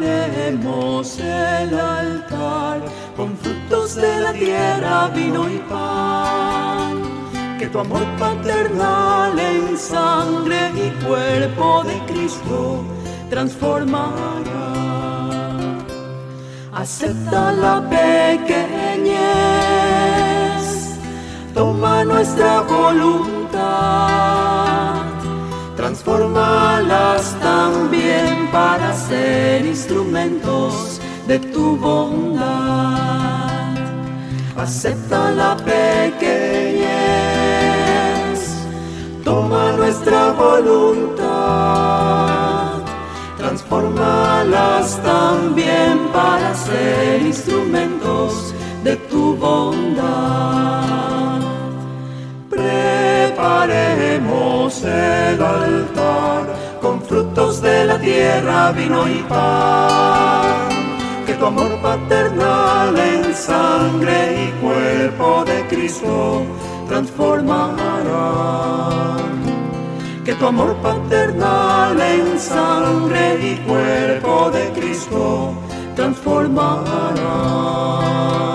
Preparemos el altar con frutos de la tierra, vino y pan, que tu amor paternal en sangre y cuerpo de Cristo transformará. Acepta la pequeñez, toma nuestra voluntad, transfórmalas también para ser instrumentos de tu bondad. Acepta la pequeñez, toma nuestra voluntad, transfórmalas también para ser instrumentos de tu bondad. Preparemos el altar con frutos de la tierra, vino y pan, que tu amor paternal en sangre y cuerpo de Cristo transformará. Que tu amor paternal en sangre y cuerpo de Cristo transformará.